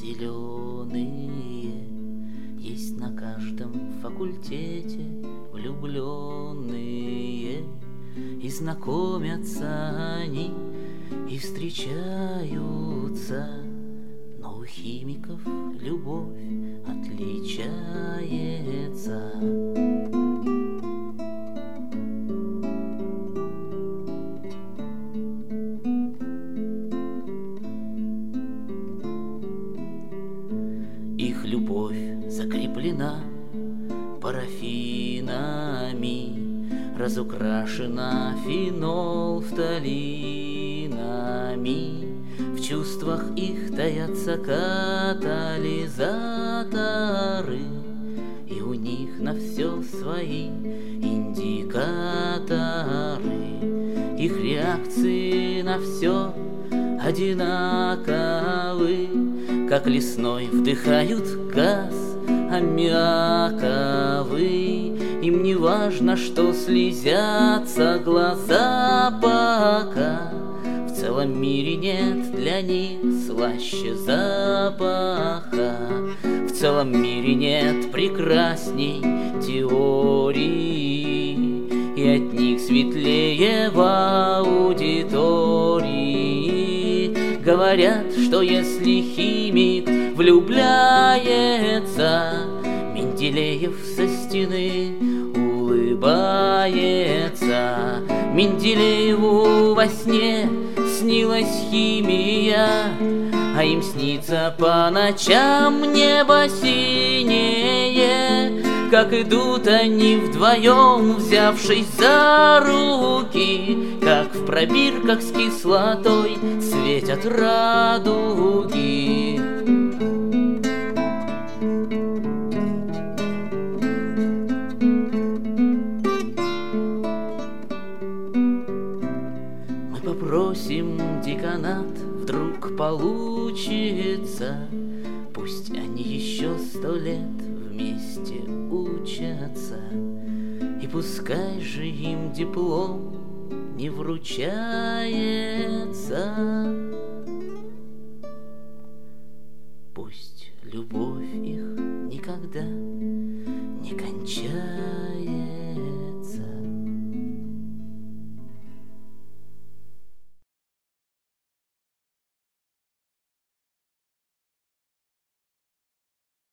зеленые. Есть на каждом факультете влюбленные, и знакомятся они, и встречаются, но у химиков любовь отличается. Их любовь закреплена парафинами, разукрашена фенолфталинами. В чувствах их таятся катализаторы, и у них на все свои индикаторы. Их реакции на все одинаковы, как лесной вдыхают газ аммиаковый. Им не важно, что слезятся глаза пока. В целом мире нет для них слаще запаха. В целом мире нет прекрасней теории, и от них светлее в аудитории. Говорят, что если химик влюбляется, Менделеев со стены улыбается. Менделееву во сне снилась химия, а им снится по ночам небо синее. Как идут они вдвоем, взявшись за руки, как в пробирках с кислотой светят радуги. Мы попросим деканат, вдруг получится, пусть они еще 100 лет вместе учатся, и пускай же им диплом не вручается. Пусть любовь их никогда не кончается.